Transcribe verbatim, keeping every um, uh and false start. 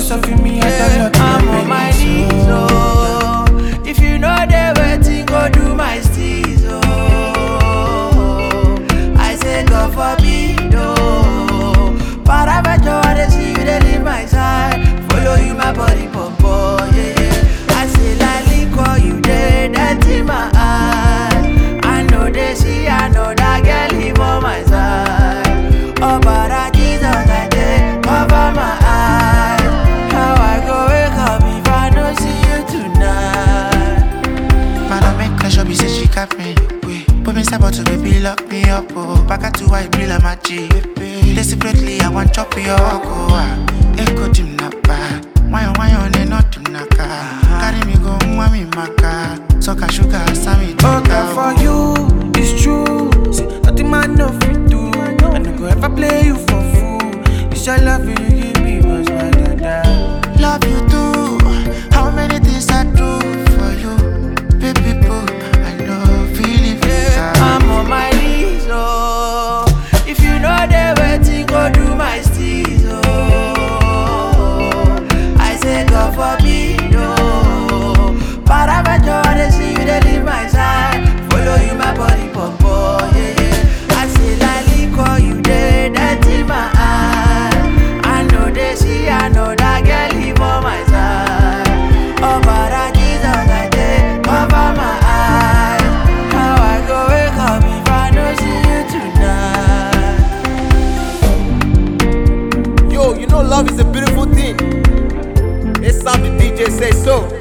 so for me, I tell you, I'm on my knees, oh. If you know the waiting, go do my steez, oh. I say go forbid, oh. Paravajo, I see you, they leave my side. Follow you, my body, popo, yeah, yeah. I say like call you dead, that's in my eyes. I know they see, I know that girl leave on my side. Oh, but I Jesus, I did cover my eyes. How I go wake up if I don't see you tonight? Man, I make her show me, say she got me. Put me step out to baby, lock me up, oh. Back at two, I grill on my G. Desperately, I want chop your go. Echo dim na bad. Why on why on and not to naka? Carry me go, mommy, maka. So ka sugar, Sammy. Okay, for you, it's true. See, nothing man no fit do. I no go ever play you for fool. It's your love you give me was my dada. Love you too. How many things I do for you, baby boo? I know feeling yeah, I'm on my knees, oh. If you know the waiting, go do my steez, oh. I say go forbid, oh. Paravajo, they see you, they leave my side. Follow you, my body, popo, yeah, yeah. I say like call you dead, that's in my eyes. I know they see, I know that girl leave on my side. Oh, but I Jesus, I did cover my eyes. How I go wake up if I don't see you tonight? Yo, you know love is a beautiful thing. It's something D J say so.